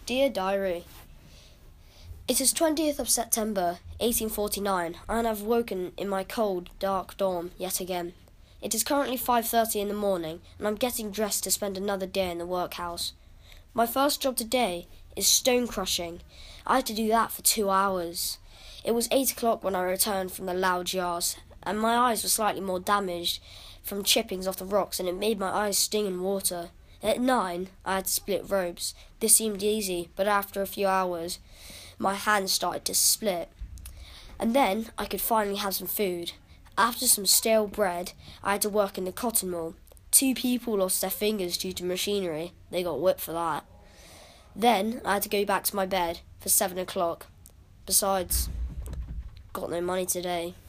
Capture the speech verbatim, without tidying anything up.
Dear Diary, it is twentieth of September, eighteen forty-nine, and I have woken in my cold, dark dorm yet again. It is currently five thirty in the morning, and I'm getting dressed to spend another day in the workhouse. My first job today is stone crushing. I had to do that for two hours. It was eight o'clock when I returned from the loud yards, and my eyes were slightly more damaged from chippings off the rocks, and it made my eyes sting in water. At nine, I had to split ropes. This seemed easy, but after a few hours, my hands started to split. And then I could finally have some food. After some stale bread, I had to work in the cotton mill. Two people lost their fingers due to machinery. They got whipped for that. Then I had to go back to my bed for seven o'clock. Besides, got no money today.